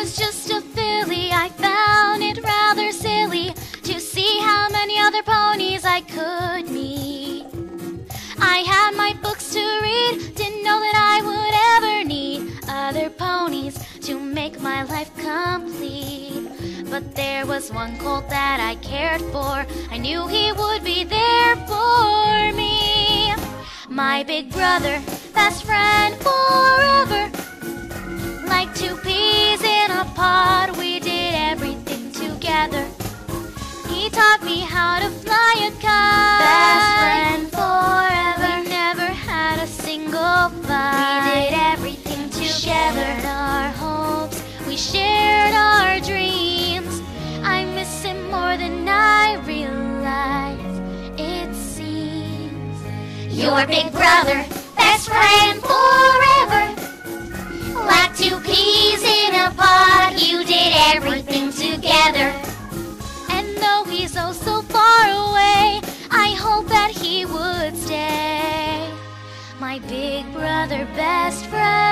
was just a filly, I found it rather silly to see how many other ponies I could meet. I had my books to read, didn't know that I would ever need other ponies to make my life complete. But there was one colt that I cared for, I knew he would be there for me. My big brother, best friend forever, like two peas in a pod, we did everything together. He taught me how to fly a kite. Best friend forever, we never had a single fight. We did everything together. We shared our hopes, we shared our dreams. I miss him more than I realize, it seems. Your big brother, best friend forever, like two peas in a pod, you did everything together. And though he's oh so far away, I hope that he would stay. My big brother, best friend.